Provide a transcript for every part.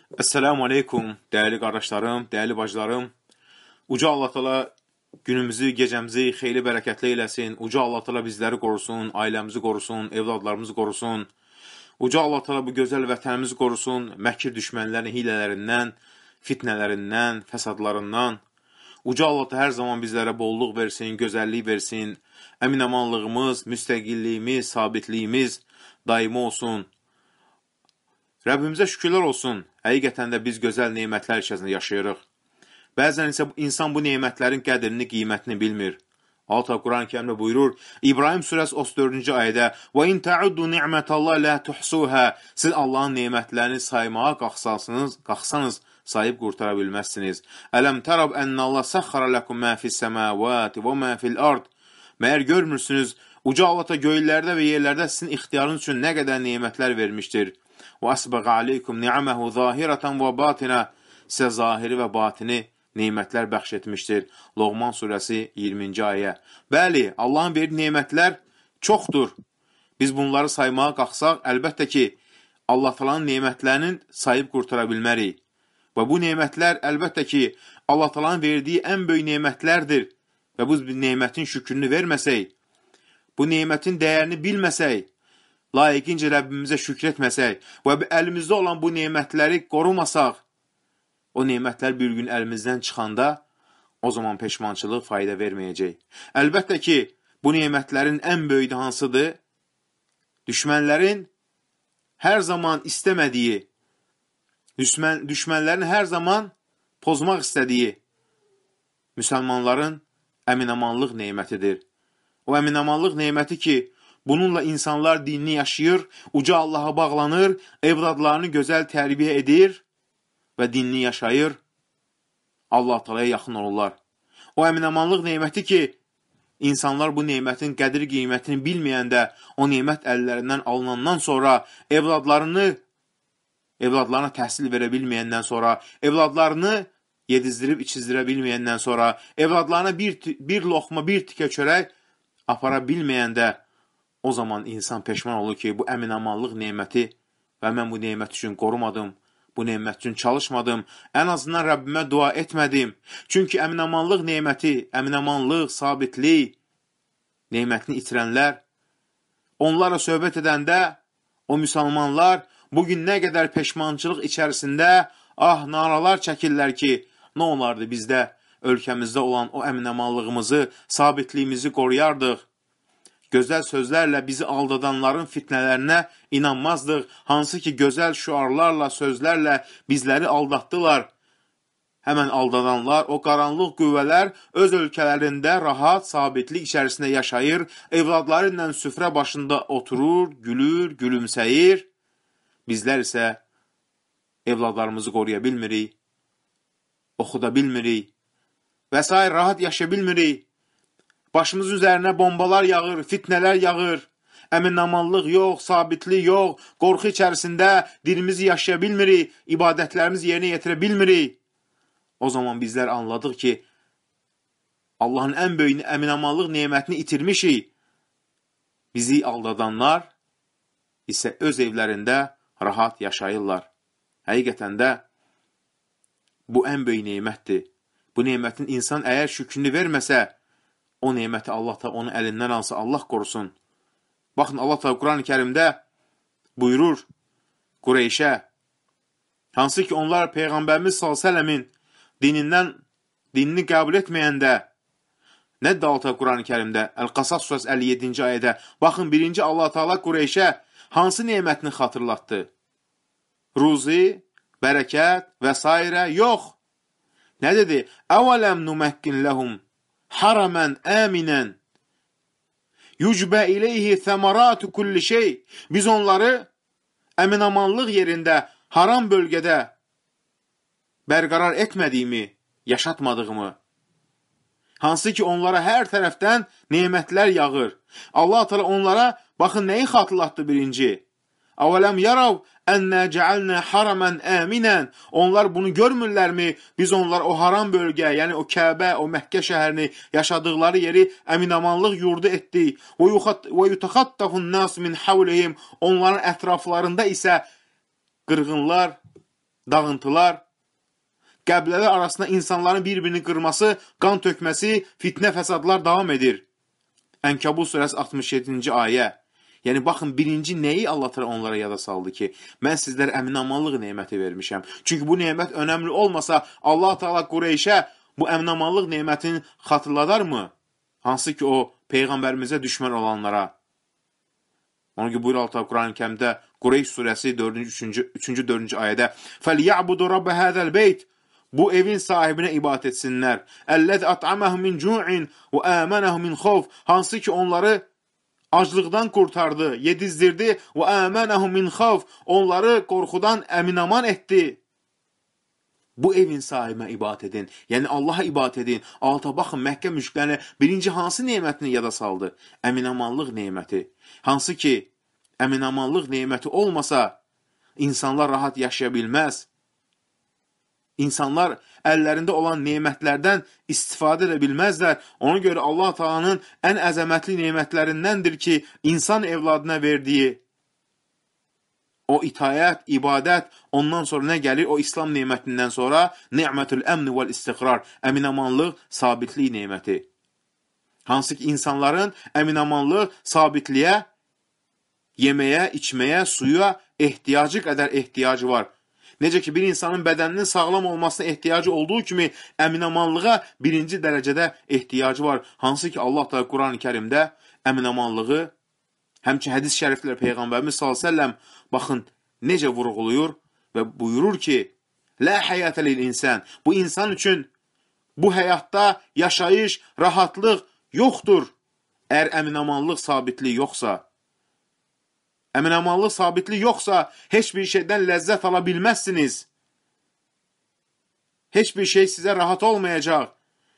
Esselamu Aleyküm, değerli qardaşlarım, değerli bacılarım. Uca Allah Teala günümüzü, gecəmizi xeyli bərəkətli eləsin. Uca Allah Teala bizləri qorusun, ailəmizi qorusun, evladlarımızı qorusun. Uca Allah Teala bu gözəl vətənimizi qorusun, məkir düşmənlərin hilələrindən, fitnələrindən, fəsadlarından. Uca Allah Teala hər zaman bizlərə bolluq versin, gözəllik versin. Əmin-amanlığımız, müstəqilliyimiz, sabitliyimiz daimi olsun. Rəbbimizə şükürlər olsun. Həqiqətən də biz gözəl nemətlər içərisində yaşayırıq. Bəzən isə insan bu nemətlərin qədrini, qiymətini bilmir. Allah Quran-ı Kərimdə buyurur, İbrahim surəsi 34-cü ayədə: "Və in ta'uddu ni'metallahi la tuhsuha." Siz Allahın nemətlərini saymağa qalxsanız, sayıb qurtara bilməzsiniz. "Ələm tərab ennallah səxxara lakum ma fis-semawati və ma fil-ard." Məyər görmürsünüz, uca Allah göylərdə və yerlərdə sizin ixtiyarınız üçün nə qədər nemətlər vermişdir. Və əsbəq aleykum ni'aməhu zahiratan və batinə. Sizə zahiri və batini nemətlər bəxş etmişdir. Loğman surəsi 20-ci ayə. Bəli, Allahın verdiyi nemətlər çoxdur. Biz bunları saymağa qalxsaq, əlbəttə ki, Allah Taala'nın nemətlərinin sayıb qurtara bilmərik. Və bu nemətlər əlbəttə ki, Allah Taala'nın verdiyi ən böyük nemətlərdir. Və bu nemətin şükrünü verməsək, bu nemətin dəyərini bilməsək, layiqincə Rəbbimizə şükr etməsək və əlimizdə olan bu nemətləri qorumasaq, o nemətlər bir gün əlimizdən çıxanda, o zaman peşmançılıq fayda verməyəcək. Əlbəttə ki, bu nemətlərin ən böyüyü hansıdır? Düşmənlərin hər zaman istəmədiyi, düşmənlərin hər zaman pozmaq istədiyi müsəlmanların əminamanlıq nemətidir. O əminamanlıq neməti ki, bununla insanlar dinini yaşayır, uca Allaha bağlanır, evladlarını gözəl tərbiyə edir və dinini yaşayır, Allah Taala'ya yaxın olurlar. O əminamanlıq neməti ki, insanlar bu nemətin qədir qiymətini bilməyəndə, o nemət əllərindən alınandan sonra, evladlarına təhsil verə bilməyəndən sonra, evladlarını yedizdirib içizdirə bilməyəndən sonra, evladlarına bir loxma, bir tikə çörək apara bilməyəndə, o zaman insan peşman olur ki, bu əminamanlıq neməti və mən bu nemət üçün qorumadım, bu nemət üçün çalışmadım, ən azından Rəbbimə dua etmədim. Çünki əminamanlıq neməti, əminamanlıq, sabitlik nemətini itirənlər, onlarla söhbət edəndə, o müsəlmanlar bugün nə qədər peşmançılıq içərisində, naralar çəkirlər ki, nə olardı bizdə, ölkəmizdə olan o əminamanlığımızı, sabitliyimizi qoruyardıq. Gözəl sözlərlə bizi aldadanların fitnələrinə inanmazdıq. Hansı ki, gözəl şüarlarla, sözlərlə bizləri aldatdılar. Həmən aldadanlar, o qaranlıq qüvvələr öz ölkələrində rahat, sabitlik içərisində yaşayır, evladları ilə süfrə başında oturur, gülür, gülümsəyir. Bizlər isə evladlarımızı qoruya bilmirik, oxuda bilmirik və s. rahat yaşaya bilmirik. Başımızın üzərinə bombalar yağır, fitnələr yağır, əminamanlıq yox, sabitlik yox, qorxu içərisində dilimizi yaşaya bilmirik, ibadətlərimizi yerinə yetirə bilmirik. O zaman bizlər anladıq ki, Allahın ən böyük əminamanlıq nemətini itirmişik. Bizi aldadanlar isə öz evlərində rahat yaşayırlar. Həqiqətən də bu ən böyük nemətdir. Bu nemətin insan əgər şükrünü verməsə, o neməti Allah da onun əlindən alsa, Allah qorusun. Baxın, Allah da Quran-ı Kərimdə buyurur Qureyşə, hansı ki onlar Peyğəmbərimiz s.ə.v-in dinini qəbul etməyəndə, nədir Allah da Quran-ı Kərimdə? Əl-Qasas surəsi 57-ci ayədə, baxın, birinci Allah Teala Qureyşə hansı nemətini xatırlatdı? Ruzi, bərəkət və s. yox. Nə dedi? Əvələm numəkkin ləhum haramən əminən yücbə iləyhi thəmaratu kulli şey. Biz onları əminamanlıq yerində, haram bölgədə bərqərar etmədiyimi, yaşatmadığımı, hansı ki onlara hər tərəfdən nemətlər yağır. Allah Teala onlara, baxın, nəyi xatırlatdı birinci? Əvələm yarav ənnə cəalnə haramən əminən. Onlar bunu görmürlərmi? Biz onlar o haram bölgə, yəni o Kəbə, o Məkkə şəhərini, yaşadıqları yeri əminamanlıq yurdu etdik. Və yutəxattafun nas min havlihim. Onların ətraflarında isə qırğınlar dağıntılar, qəbilələr arasında insanların bir-birini qırması, qan tökməsi, fitnə fəsadlar davam edir. Ənkəbut surəsi 67-ci ayə. Yəni, baxın, birinci nəyi Allah təala onlara yada saldı ki, mən sizlərə əminamanlıq neməti vermişəm. Çünki bu nemət önəmli olmasa, Allah təala Qureyşə bu əminamanlıq nemətini xatırladarmı? Hansı ki, o, Peyğəmbərimizə düşmən olanlara. Onun ki, buyur Allah Quran-ı Kərimdə Qureyş surəsi 3-cü 4-cü ayədə فَلْيَعْبُدُ رَبَّ هَذَا الْبَيْتِ Bu evin sahibinə ibadət etsinlər. Əllət at'aməhum min cu'in və əmənəhum min xawf. Hansı ki onları aclıqdan qurtardı, yedizdirdi və əmənəhum min xawf. Onları qorxudan əminaman etdi. Bu evin sahibinə ibadət edin. Yəni Allaha ibadət edin. Alta baxın, Məkkə müşriklərinə birinci hansı nemətini yada saldı? Əminamanlıq neməti. Hansı ki əminamanlıq neməti olmasa insanlar rahat yaşaya bilməz. İnsanlar əllərində olan nemətlərdən istifadə edə bilməzlər. Ona görə Allah Taala'nın ən əzəmətli nemətlərindəndir ki, insan evladına verdiyi o itayət, ibadət, ondan sonra nə gəlir? O İslam nemətindən sonra ni'mətül əmn vəl istiqrar, əminamanlıq, sabitlik neməti. Hansı ki, insanların əminamanlıq, sabitliyə, yeməyə, içməyə, suya ehtiyacı qədər ehtiyacı var. Necə ki, bir insanın bədəninin sağlam olmasına ehtiyacı olduğu kimi, əminamanlığa birinci dərəcədə ehtiyacı var. Hansı ki, Allah da Quran-ı Kərimdə əminamanlığı, həmçin hədis şəriflər Peyğəmbərimiz s.ə.v baxın, necə vurğuluyur və buyurur ki, Lə həyətə lil insan. Bu insan üçün bu həyatda yaşayış, rahatlıq yoxdur. Əgər əminamanlıq, sabitlik yoxsa, əminamanlıq, sabitlik yoxsa, heç bir şeydən ləzzət ala bilməzsiniz. Heç bir şey sizə rahat olmayacaq.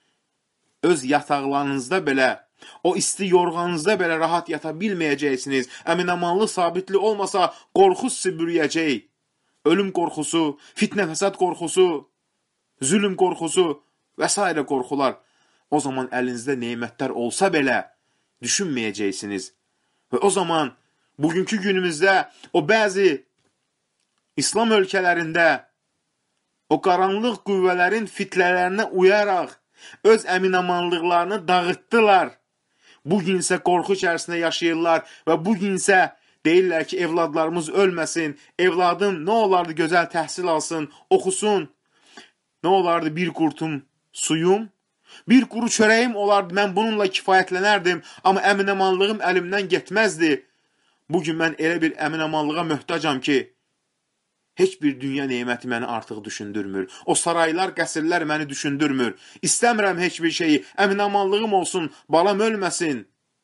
Öz yataqlarınızda belə, o isti yorğanınızda belə rahat yata bilməyəcəksiniz. Əminamanlıq, sabitlik olmasa, qorxu sizi bürüyəcək. Ölüm qorxusu, fitnə fəsad qorxusu, zülüm qorxusu və s. qorxular. O zaman əlinizdə nemətlər olsa belə, düşünməyəcəksiniz. Və o zaman bugünkü günümüzdə o bəzi İslam ölkələrində o qaranlıq qüvvələrin fitnələrinə uyaraq öz əminamanlıqlarını dağıtdılar. Bugünsə qorxu içərisində yaşayırlar və bugünsə deyirlər ki, evladlarımız ölməsin, evladım nə olardı gözəl təhsil alsın, oxusun, nə olardı bir qurtum suyum, bir quru çörəyim olardı, mən bununla kifayətlənərdim, amma əminamanlığım əlimdən getməzdi. Bugün mən elə bir əminamanlığa möhtacam ki, heç bir dünya neməti məni artıq düşündürmür. O saraylar, qəsrlər məni düşündürmür. İstəmirəm heç bir şeyi, əminamanlığım olsun, balam ölməsin.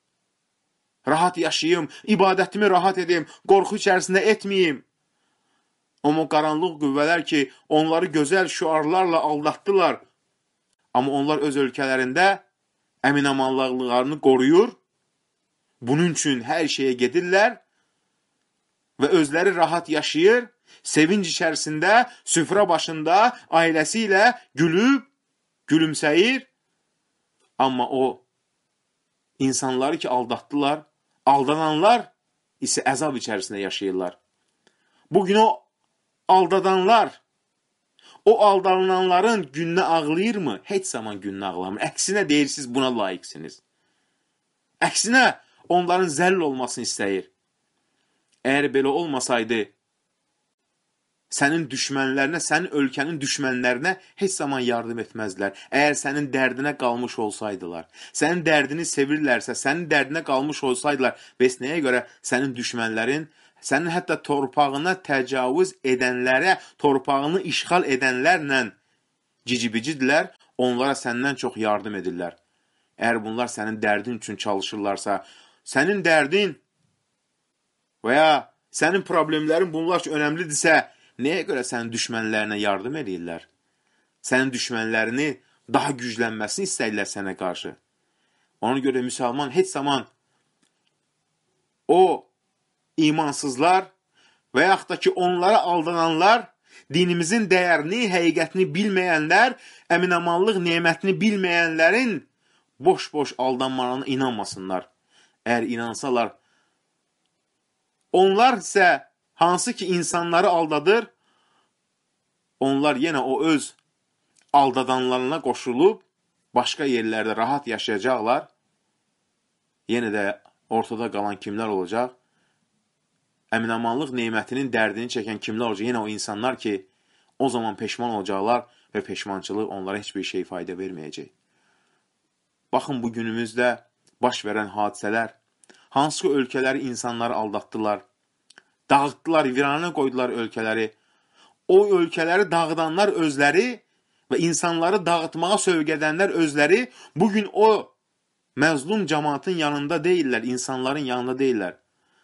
Rahat yaşayım, ibadətimi rahat edim, qorxu içərisində etməyim. Amma qaranlıq qüvvələr ki, onları gözəl şüarlarla aldatdılar. Amma onlar öz ölkələrində əminamanlıqlarını qoruyur. Bunun üçün hər şeyə gedirlər və özləri rahat yaşayır, sevinç içərisində, süfrə başında, ailəsi ilə gülüb, gülümsəyir. Amma o insanları ki aldatdılar, aldananlar isə əzab içərisində yaşayırlar. Bugün o aldadanlar, o aldananların gününə ağlayırmı? Heç zaman gününə ağlamır. Əksinə deyir, siz buna layiqsiniz. Əksinə onların zəll olmasını istəyir. Əgər belə olmasaydı, sənin düşmənlərinə, sənin ölkənin düşmənlərinə heç zaman yardım etməzdilər. Əgər sənin dərdinə qalmış olsaydılar, sənin dərdini sevirlərsə, sənin dərdinə qalmış olsaydılar, bəs nəyə görə sənin düşmənlərin, sənin hətta torpağına təcavüz edənlərə, torpağını işğal edənlərlə cicibicidirlər, onlara səndən çox yardım edirlər. Əgər bunlar sənin dərdin üçün çalışırlarsa, sənin dərdin və ya sənin problemlərin bunlar üçün önəmlidirsə, nəyə görə sənin düşmənlərinə yardım edirlər? Sənin düşmənlərini daha güclənməsini istəyirlər sənə qarşı. Ona görə müsəlman heç zaman o imansızlar və yaxud da ki, onlara aldananlar, dinimizin dəyərini, həqiqətini bilməyənlər, əminamanlıq nemətini bilməyənlərin boş-boş aldanmalarına inanmasınlar. Əgər inansalar, onlar isə hansı ki insanları aldadır, onlar yenə o öz aldadanlarına qoşulub, başqa yerlərdə rahat yaşayacaqlar. Yenə də ortada qalan kimlər olacaq? Əminamanlıq neymətinin dərdini çəkən kimlər olacaq? Yenə o insanlar ki, o zaman peşman olacaqlar və peşmançılıq onlara heç bir şey fayda verməyəcək. Baxın, bu günümüzdə baş verən hadisələr, hansı ölkələri insanları aldatdılar, dağıtdılar, virana qoydular ölkələri. O ölkələri dağıdanlar özləri və insanları dağıtmağa sövq edənlər özləri bugün o məzlum cəmaatın yanında deyirlər, insanların yanında deyirlər.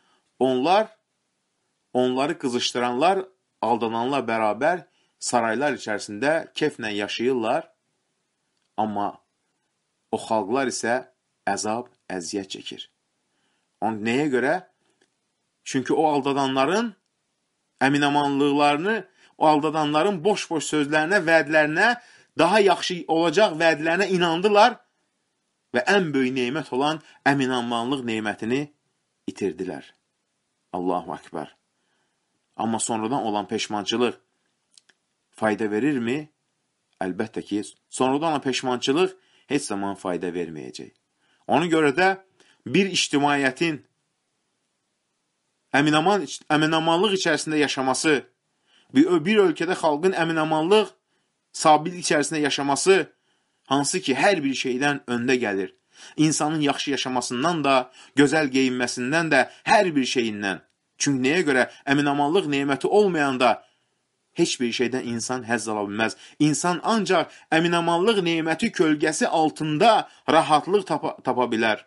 Onları qızışdıranlar, aldananlar bərabər saraylar içərisində keyflə yaşayırlar, amma o xalqlar isə əzab, əziyyət çəkir. Nəyə görə? Çünki o aldadanların əminamanlıqlarını, o aldadanların boş-boş sözlərinə, vədlərinə, daha yaxşı olacaq vədlərinə inandılar və ən böyük neymət olan əminamanlıq neymətini itirdilər. Allahu Akbar. Amma sonradan olan peşmançılıq fayda verirmi? Əlbəttə ki, sonradan olan peşmançılıq heç zaman fayda verməyəcək. Ona görə də bir ictimaiyyətin əminamanlıq içərisində yaşaması, bir ölkədə xalqın əminamanlıq, sabitlik içərisində yaşaması, hansı ki, hər bir şeydən öndə gəlir. İnsanın yaxşı yaşamasından da, gözəl geyinməsindən də, hər bir şeyindən. Çünki nəyə görə əminamanlıq neyməti olmayanda heç bir şeydən insan həzz ala bilməz. İnsan ancaq əminamanlıq neyməti kölgəsi altında rahatlıq tapa bilər.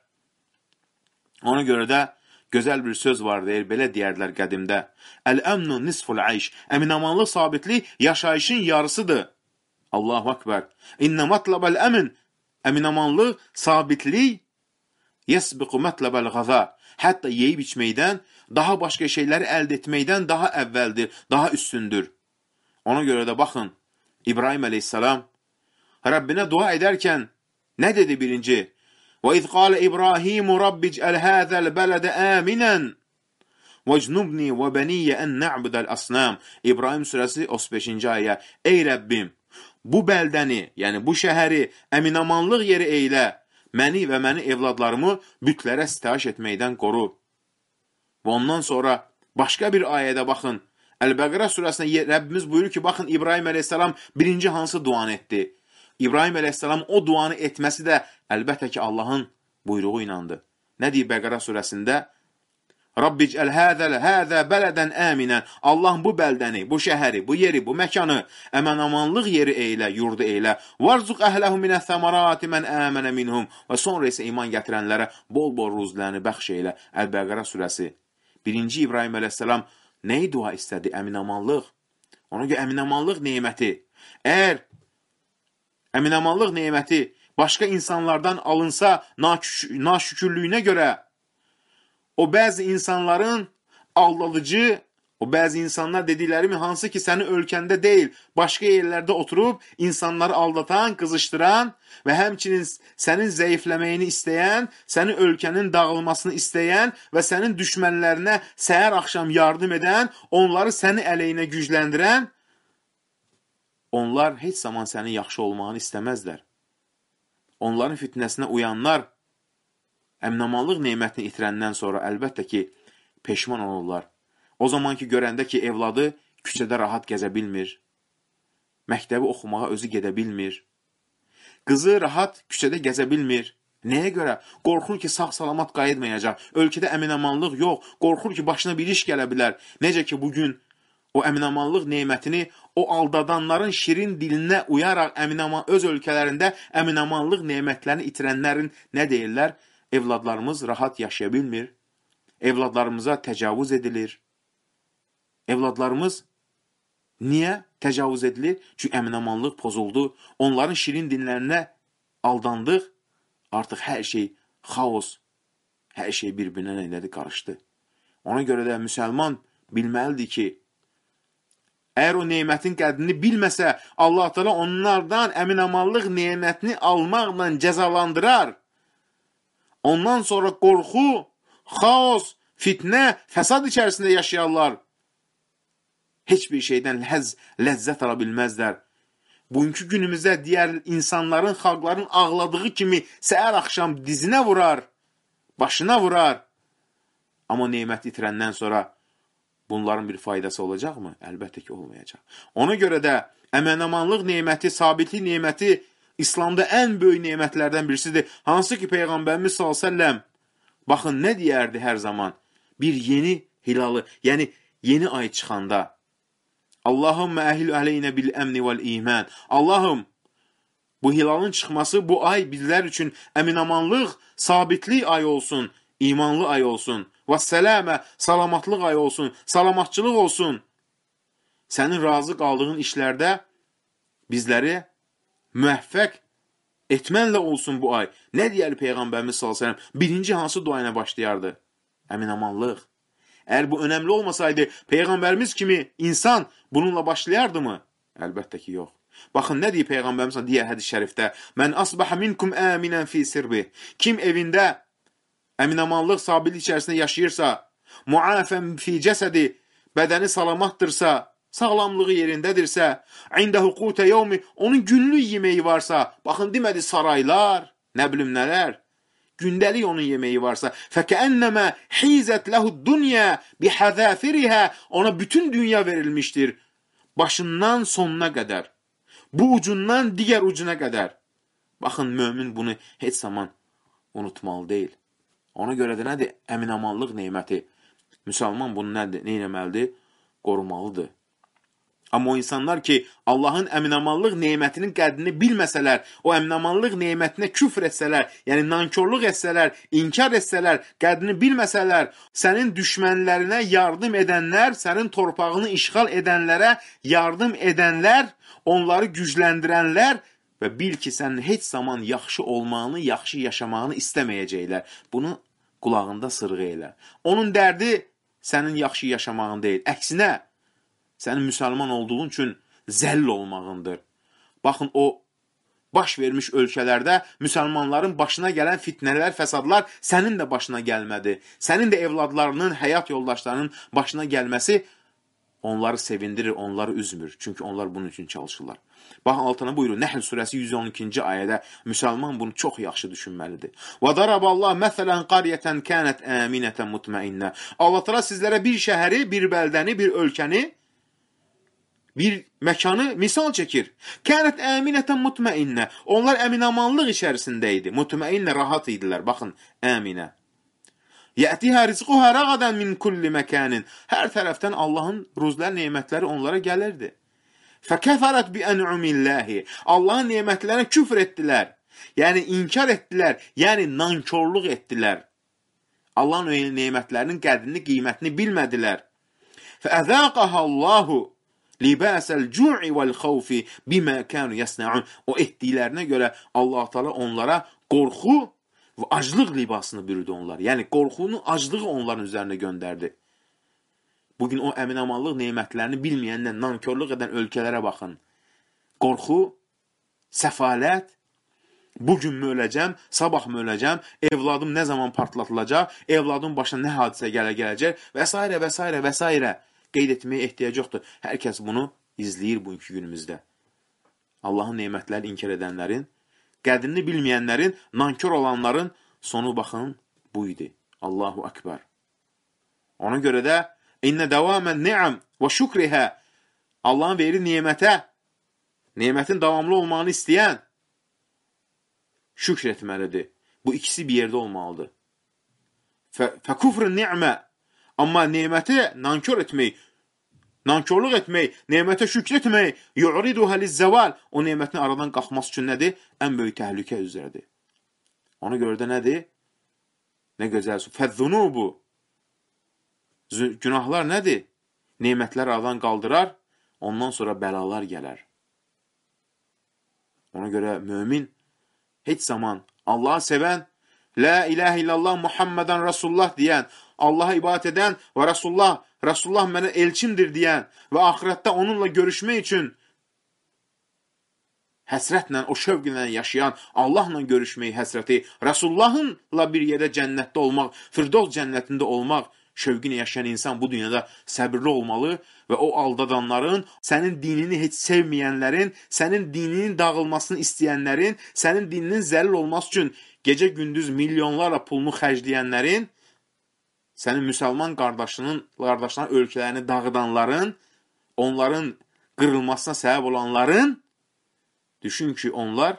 Ona görə də gözəl bir söz var deyir, belə deyərlər qədimdə. Əl-əmnu nisful ayş. Əminamanlıq sabitlik yaşayışın yarısıdır. Allahu Akbar. İnnə matlabəl əmin. Əminamanlıq, sabitlik yəsbiqu matlabəl qaza. Hətta yeyib içməkdən, daha başqa şeyləri əldə etməkdən daha əvvəldir, daha üstündür. Ona görə də baxın, İbrahim əleyhissalam Rəbbinə dua edərkən nə dedi birinci? وَإِذْ قَالَ إِبْرَاهِيمُ رَبِّ اجْعَلْ هَذَا الْبَلَدَ آمِنًا وَاجْنُبْنِي وَبَنِيَّ أَنْ نَعْبُدَ الْأَصْنَامِ İbrahim surəsi 35-ci ayə. Ey Rəbbim, bu bəldəni, yəni bu şəhəri əminamanlıq yeri eylə, məni və məni evladlarımı bütlərə sitayiş etməkdən qoru. Və ondan sonra başqa bir ayədə baxın, Əl-Bəqərə surəsində Rəbbimiz buyurur ki, baxın, İbrahim əleyhissalam birinci hansı duanı etdi? İbrahim əleyhissalam o duanı etməsi də əlbəttə ki, Allahın buyruğu inandı. Nə deyir Bəqərə surəsində? Rabbicəl həzə bələdən əminən. Allah bu bəldəni, bu şəhəri, bu yeri, bu məkanı əminamanlıq yeri eylə, yurdu eylə. Varzuq əhləhu minəs səmarati mən əmənə minhum. Və sonra isə iman gətirənlərə bol-bol ruzlərini bəxş eylə. Əl-Bəqərə surəsi. Birinci İbrahim əleyhissalam nəyi dua istədi? Əminamanlıq. Ona görə əminamanlıq neyməti. Əgər əminamanlıq neyməti başqa insanlardan alınsa naşükürlüyünə görə o bəzi insanların aldadıcı, o bəzi insanlar dediklərimi hansı ki sənin ölkəndə deyil, başqa yerlərdə oturub insanları aldatan, qızışdıran və həmçinin sənin zəifləməyini istəyən, sənin ölkənin dağılmasını istəyən və sənin düşmənlərinə səhər-axşam yardım edən, onları sənin əleyhinə gücləndirən, onlar heç zaman sənin yaxşı olmağını istəməzlər. Onların fitnəsinə uyanlar, əminamanlıq neymətini itirəndən sonra əlbəttə ki, peşman olurlar. O zaman ki, görəndə ki, evladı küçədə rahat gəzə bilmir, məktəbi oxumağa özü gedə bilmir, qızı rahat küçədə gəzə bilmir. Nəyə görə? Qorxur ki, sağ-salamat qayıtmayacaq, ölkədə əminamanlıq yox, qorxur ki, başına bir iş gələ bilər. Necə ki, bugün o əminamanlıq neymətini o aldadanların şirin dilinə uyaraq öz ölkələrində əminamanlıq neymətlərini itirənlərin nə deyirlər? Evladlarımız rahat yaşaya bilmir, evladlarımıza təcavüz edilir. Evladlarımız niyə təcavüz edilir? Çünki əminamanlıq pozuldu, onların şirin dinlərinə aldandıq, artıq hər şey xaos, hər şey bir-birinə neylədi, qarışdı. Ona görə də müsəlman bilməlidir ki, əgər o neymətin qədrini bilməsə, Allah Teala onlardan əminamanlıq neymətini almaqla cəzalandırar. Ondan sonra qorxu, xaos, fitnə, fəsad içərisində yaşayarlar. heç bir şeydən ləzzət ala bilməzlər. Bugünkü günümüzdə digər insanların, xalqların ağladığı kimi səhər axşam dizinə vurar, başına vurar. Amma nemət itirəndən sonra bunların bir faydası olacaqmı? Əlbəttə ki, olmayacaq. Ona görə də əmin-amanlıq neməti, sabitlik neməti İslamda ən böyük nemətlərdən birisidir. Hansı ki, Peyğəmbərimiz s.ə.v baxın, nə deyərdi hər zaman? Bir yeni hilalı, yəni yeni ay çıxanda. Allahümmə əhil ələynə bil əmni vəl iman. Allahım, bu hilalın çıxması bu ay bizlər üçün əmin-amanlıq, sabitlik ay olsun, imanlı ay olsun. Və sələmə, salamatlıq ay olsun, salamatçılıq olsun. Sənin razı qaldığın işlərdə bizləri müvəffəq etmənlə olsun bu ay. Nə deyəli Peyğəmbərimiz s.ə.v? Birinci hansı duayına başlayardı? Əmin-amanlıq. Əgər bu önəmli olmasaydı, Peyğəmbərimiz kimi insan bununla başlayardı mı? Əlbəttə ki, yox. Baxın, nə deyir Peyğəmbərimiz digər hədis şərifdə? Mən asbaha minkum əminən fi sirbi. Kim evində əmin-amanlıq sabitlik içərisində yaşayırsa, muafən fi cəsədi, bədəni salamatdırsa, sağlamlığı yerindədirsə, indəhu qutə yevmi, onun günlük yeməyi varsa, baxın, demədi saraylar, nə bilim nələr, gündəlik onun yeməyi varsa, fəkəənnəmə hizət ləhud dünya bihəzəfirihə, ona bütün dünya verilmişdir, başından sonuna qədər, bu ucundan digər ucuna qədər. Baxın, mömin bunu heç zaman unutmalı deyil. Ona görə də nədir? Əmin-amanlıq neməti. Müsəlman bunu nə etməlidir? Qorumalıdır. Amma o insanlar ki, Allahın əmin-amanlıq nemətinin qədrini bilməsələr, o əmin-amanlıq nemətinə küfr etsələr, yəni nankörlük etsələr, inkar etsələr, qədrini bilməsələr, sənin düşmənlərinə yardım edənlər, sənin torpağını işğal edənlərə yardım edənlər, onları gücləndirənlər və bil ki, sən heç zaman yaxşı olmağını, yaxşı yaşamağını istəməyəcəklər. Bunu qulağında sırğı elə. Onun dərdi sənin yaxşı yaşamağın deyil. Əksinə, sənin müsəlman olduğun üçün zəll olmağındır. Baxın, o baş vermiş ölkələrdə müsəlmanların başına gələn fitnələr, fəsadlar sənin də başına gəlmədi. Sənin də evladlarının, həyat yoldaşlarının başına gəlməsi onları sevindirir, onları üzmür. Çünki onlar bunun üçün çalışırlar. Baxın, altına buyurur, Nəhl surəsi 112-ci ayədə müsəlman bunu çox yaxşı düşünməlidir. وَضَرَبَ اللّٰهِ مَثَلًا قَرْيَةً كَانَتْ آمِنَةً مُطْمَئِنَّةً Allah Teala sizlərə bir şəhəri, bir bəldəni, bir ölkəni, bir məkanı misal çəkir. Kənət əminətən mutmainnə. Onlar əminamanlıq içərisində idi. Mutmainnə rahat idilər. Baxın, əminə. Yətihə rizquhə rəğadən min kulli məkanin. Hər tərəfdən Allahın ruzlər, nemətləri onlara gəlirdi. Fəkəfərət bi ən'umilləhi. Allahın nemətlərinə küfr etdilər. Yəni, inkar etdilər. Yəni, nankörlük etdilər. Allahın nemətlərinin qədrini, qiymətini bilmədilər. Fəəzəqəhə Allahu libasəl cu'i vəl-xavfi bimə kənu yəsnəun. O etdiklərinə görə Allah Teala onlara qorxu və aclıq libasını bürüdü onlar. Yəni, qorxunun aclığı onların üzərinə göndərdi. Bugün o əminamanlıq nemətlərini bilməyəndən, nankörlük edən ölkələrə baxın. Qorxu, səfalət, bugün mü öləcəm, sabah mı öləcəm, evladım nə zaman partlatılacaq, evladım başına nə hadisə gələcək və s. və s. və s. Qeyd etməyə ehtiyac yoxdur. Hər kəs bunu izləyir bugünkü günümüzdə. Allahın nemətləri inkar edənlərin, qədrini bilməyənlərin, nankör olanların sonu baxın bu idi. Allahu Akbar. Ona görə də İnnə davamən ni'am və şükrihə. Allahın verir nemətə, nemətin davamlı olmağını istəyən şükr etməlidir. Bu ikisi bir yerdə olmalıdır. Fəkufrun ni'mə. Amma neməti nankör etmək, nankörlük etmək, nemətə şükr etmək, yu'riduhə lizzəval, o nemətin aradan qalxması üçün nədir? Ən böyük təhlükə üzrədir. Ona görə də nədir? Nə gözəl su. Fəzzunubu. Günahlar nədir? Nemətlər aradan qaldırar, ondan sonra bəlalar gələr. Ona görə mömin heç zaman Allahı sevən, La ilahə illallah Muhammedən Rasulullah deyən, Allaha ibadət edən və Rasulullah mənə elçimdir deyən və axirətdə onunla görüşmək üçün həsrətlə, o şövqlə yaşayan, Allahla görüşmək həsrəti, Rasulullahınla bir yerdə cənnətdə olmaq, Firdoz cənnətində olmaq şövqünə yaşayan insan bu dünyada səbirli olmalı və o aldadanların, sənin dinini heç sevməyənlərin, sənin dininin dağılmasını istəyənlərin, sənin dininin zəlil olması üçün gecə-gündüz milyonlarla pulunu xərcləyənlərin, sənin müsəlman qardaşlarına ölkələrini dağıdanların, onların qırılmasına səbəb olanların, düşün ki,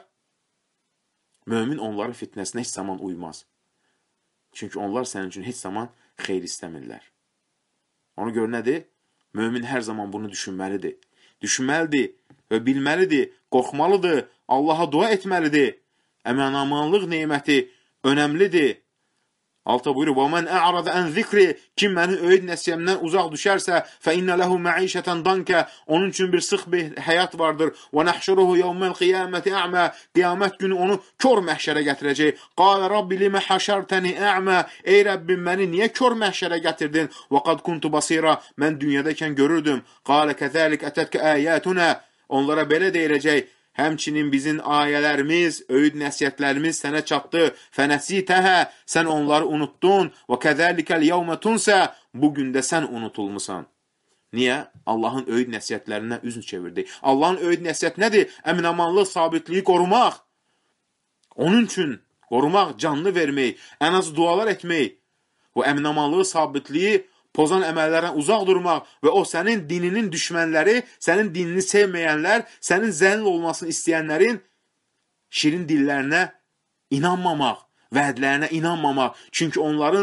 mömin onların fitnəsinə heç zaman uymaz. Çünki onlar sənin üçün heç zaman xeyir istəmirlər. Ona görə nədir? Mömin hər zaman bunu düşünməlidir. Düşünməlidir və bilməlidir, qorxmalıdır, Allaha dua etməlidir. Əminamanlıq neməti önəmlidir. Alta buyurur, وَمَنْ أَعْرَضَ أَنْ ذِكْرِ Kim mənim öyüd nəsiyyəmdən uzaq düşərsə, فَإِنَّ لَهُ مَعِيشَةً دَنْكَ Onun üçün bir sıx bir həyat vardır. وَنَحْشُرُهُ يَوْمَ الْقِيَامَةِ أَعْمَى Qiyamət günü onu kör məhşərə gətirəcək. قَالَ رَبِّ لِمَ حَشَرْتَنِ أَعْمَى Ey Rəbbim, məni niyə kör məhşərə gətirdin? وَقَدْ كُنْتُ بَصِيرًا Mən dünyadakən görürdüm. قَالَ كَذَلِكَ أَتَتْكَ آيَاتُنَا Onlara belə deyiləcək. Həmçinin bizim ayələrimiz, öyüd nəsiyyətlərimiz sənə çatdı. Fənəsitəhə, sən onları unuttun. Və kəzəlikəl yevmə tunsə, bugün də sən unutulmusan. Niyə? Allahın öyüd nəsiyyətlərindən üzün çevirdi. Allahın öyüd nəsiyyət nədir? Əminamanlıq, sabitliyi qorumaq. Onun üçün qorumaq, canlı vermək, ən az dualar etmək. Bu əminamanlığı, sabitliyi pozan əməllərdən uzaq durmaq və o sənin dininin düşmənləri, sənin dinini sevməyənlər, sənin zəlil olmasını istəyənlərin şirin dillərinə inanmamaq, vədlərinə inanmamaq. Çünki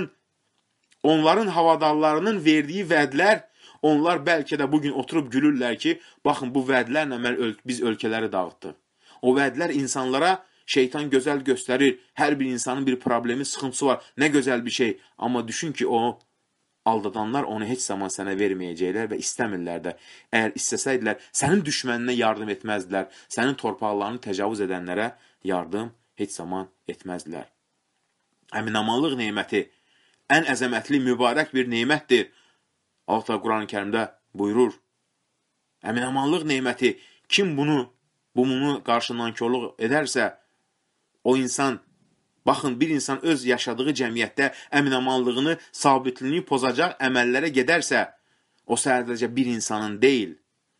onların havadarlarının verdiyi vədlər, onlar bəlkə də bugün oturub gülürlər ki, baxın bu vədlərlə biz ölkələri dağıtdıq. O vədlər insanlara şeytan gözəl göstərir, hər bir insanın bir problemi, sıxıntısı var, nə gözəl bir şey. Amma düşün ki, o aldadanlar onu heç zaman sənə verməyəcəklər və istəmirlər də. Əgər istəsəydilər, sənin düşməninə yardım etməzdilər. Sənin torpaqlarını təcavüz edənlərə yardım heç zaman etməzdilər. Əminamanlıq neməti ən əzəmətli, mübarək bir nemətdir. Allah Quran-ı Kərimdə buyurur. Əminamanlıq neməti kim bunu qarşınankörlük edərsə, o insan baxın, bir insan öz yaşadığı cəmiyyətdə əminamanlığını, sabitliyini pozacaq əməllərə gedərsə, o sadəcə bir insanın deyil,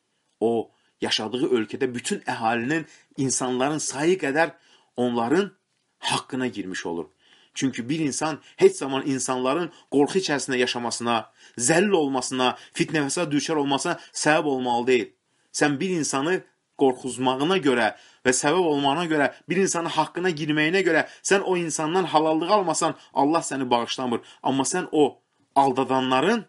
o yaşadığı ölkədə bütün əhalinin, insanların sayı qədər onların haqqına girmiş olur. Çünki bir insan heç zaman insanların qorxu içərisində yaşamasına, zəlil olmasına, fitnəfəsə düşər olmasına səbəb olmalı deyil. Sən bir insanı qorxuzmağına görə və səbəb olmağına görə, bir insanın haqqına girməyinə görə sən o insandan halallıq almasan, Allah səni bağışlamır. Amma sən o aldadanların,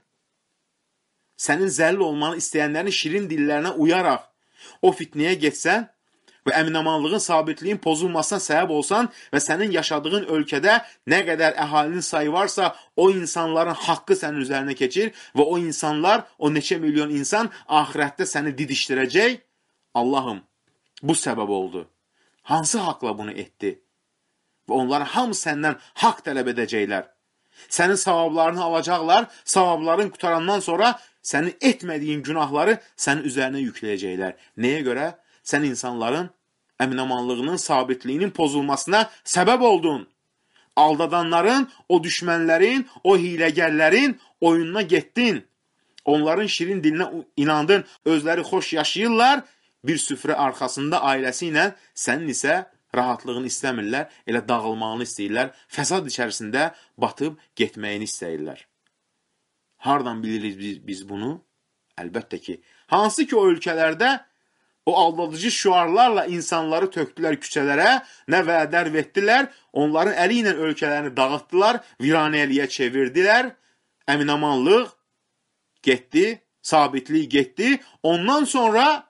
sənin zəlil olmanı istəyənlərin şirin dillərinə uyaraq o fitnəyə getsən və əminamanlığın, sabitliyin pozulmasına səbəb olsan və sənin yaşadığın ölkədə nə qədər əhalinin sayı varsa, o insanların haqqı sənin üzərinə keçir və o insanlar, o neçə milyon insan axirətdə səni didişdirəcək. Allahım, bu səbəb oldu. Hansı haqla bunu etdi? Və onların hamısı səndən haqq tələb edəcəklər. Sənin savablarını alacaqlar, savabların qutarandan sonra sənin etmədiyin günahları sənin üzərinə yükləyəcəklər. Nəyə görə? Sən insanların əminamanlığının, sabitliyinin pozulmasına səbəb oldun. Aldadanların, o düşmənlərin, o hiləgərlərin oyununa getdin. Onların şirin dilinə inandın, özləri xoş yaşayırlar, bir süfrə arxasında ailəsi ilə sənin isə rahatlığını istəmirlər, elə dağılmağını istəyirlər, fəsad içərisində batıb getməyini istəyirlər. Hardan bilirik biz bunu? Əlbəttə ki, hansı ki o ölkələrdə o aldadıcı şüarlarla insanları tökdülər küçələrə, nə vədər vetdilər, onların əli ilə ölkələrini dağıtdılar, viranəliyə çevirdilər, əminamanlıq getdi, sabitlik getdi, ondan sonra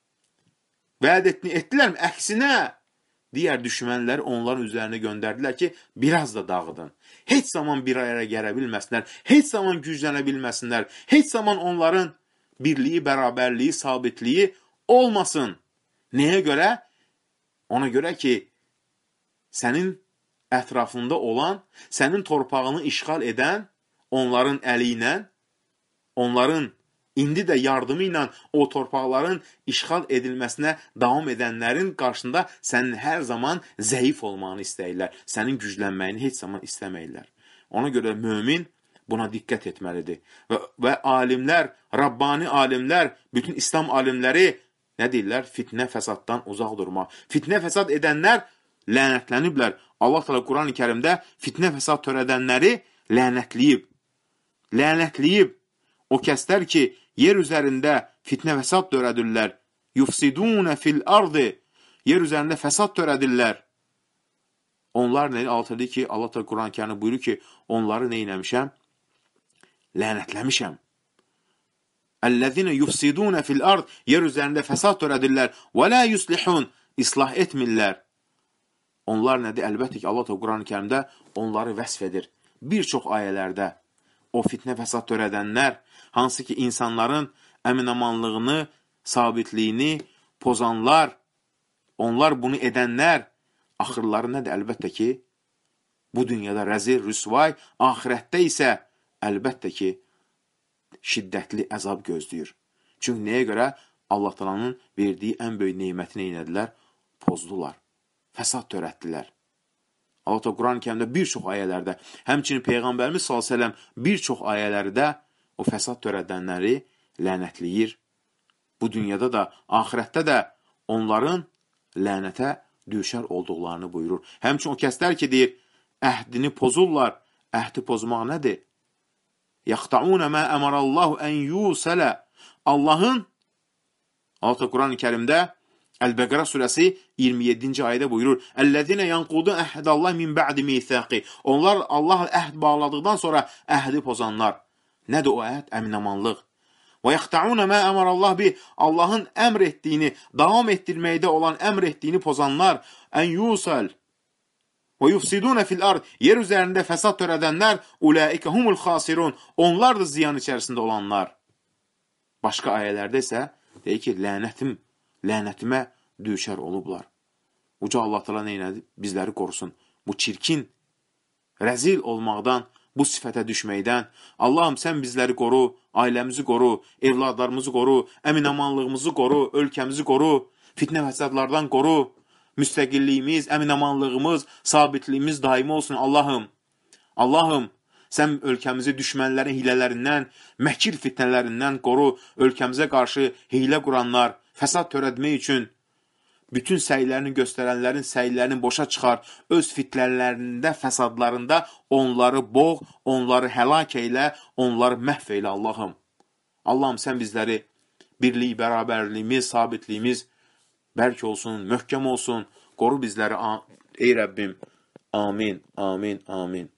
vəd etdilərmi? Əksinə, digər düşmənləri onların üzərinə göndərdilər ki, biraz da dağıdın. Heç zaman bir araya gələ bilməsinlər, heç zaman güclənə bilməsinlər, heç zaman onların birliyi, bərabərliyi, sabitliyi olmasın. Nəyə görə? Ona görə ki, sənin ətrafında olan, sənin torpağını işğal edən, onların əli ilə, onların indi də yardımı ilə o torpaqların işğal edilməsinə davam edənlərin qarşısında sənin hər zaman zəif olmağını istəyirlər. Sənin güclənməyini heç zaman istəməyirlər. Ona görə mömin buna diqqət etməlidir. Və alimlər, Rabbani alimlər, bütün İslam alimləri nə deyirlər? Fitnə fəsaddan uzaq durmaq. Fitnə fəsad edənlər lənətləniblər. Allah Teala Quran-ı Kərimdə fitnə fəsad törədənləri lənətləyib. Lənətləyib. O kəslər ki, yer üzərində fitnə fəsad törədirlər. Yufsidunə fil ardı. Yer üzərində fəsad törədirlər. Onlar nə altırdı ki, Allah Teala Quran-ı Kərimdə buyurur ki, onları nə etmişəm? Lənətləmişəm. Ellezine yufsidunə fil ard. Yer üzərində fəsad törədirlər. Və la yuslihun. İslah etmirlər. Onlar nədir? Əlbəttə ki, Allah Teala Quran-ı Kərimdə onları vəsf edir. Bir çox ayələrdə o fitnə fəsad törədənlər, hansı ki, insanların əminamanlığını, sabitliyini pozanlar, onlar bunu edənlər, axırları nədir? Əlbəttə ki, bu dünyada rəzil, rüsvay, axirətdə isə əlbəttə ki, şiddətli əzab gözləyir. Çünki nəyə görə? Allah Taala'nın verdiyi ən böyük neymətini eynədilər? Pozdular, fəsad törətdilər. Allah Teala Quran-ı Kərimdə bir çox ayələrdə, həmçinin Peyğəmbərimiz s.ə.v bir çox ayələrdə o fəsad törədənləri lənətləyir. Bu dünyada da, axirətdə də onların lənətə düşər olduqlarını buyurur. Həmçinin o kəslər ki, deyir, əhdini pozurlar. Əhdi pozmaq nədir? Yəqta'unə mə əmərəllahu ən yusələ. Allah Teala Quran-ı Kərimdə Əl-Bəqərə surəsi 27-ci ayədə buyurur. Əlləzinə yanqudu əhdəllahi min bə'di mithaqi. Onlar Allah əhd bağladıqdan sonra əhdi pozanlar. Nədir o əhd? Əminamanlıq. Və yəqta'unə mə əmərəllah bi. Allahın əmr etdiyini, davam etdirməkdə olan əmr etdiyini pozanlar. Ən yusəl. Və yufsidunə fil ard. Yer üzərində fəsad törədənlər. Ulaikə humul xasirun. Onlar da ziyan içərisində olanlar. Başqa ayələrdə isə deyir ki, lənətimə düşər olublar. Uca Allah Teala neynədir? Bizləri qorusun. Bu çirkin, rəzil olmaqdan, bu sifətə düşməkdən. Allahım, sən bizləri qoru, ailəmizi qoru, evladlarımızı qoru, əminamanlığımızı qoru, ölkəmizi qoru, fitnə fəsadlardan qoru, müstəqilliyimiz, əminamanlığımız, sabitliyimiz daimi olsun. Allahım, sən ölkəmizi düşmənlərin hilələrindən, məkir fitnələrindən qoru, ölkəmizə qarşı hilə quranlar, fəsad törətmək üçün bütün səylərini göstərənlərin səylərini boşa çıxar, öz fitnələrində, fəsadlarında onları boğ, onları həlak eylə, onları məhv eylə Allahım. Allahım, sən bizləri birlik, bərabərliyimiz, sabitliyimiz bərk olsun, möhkəm olsun, qoru bizləri, ey Rəbbim. Amin, amin, amin.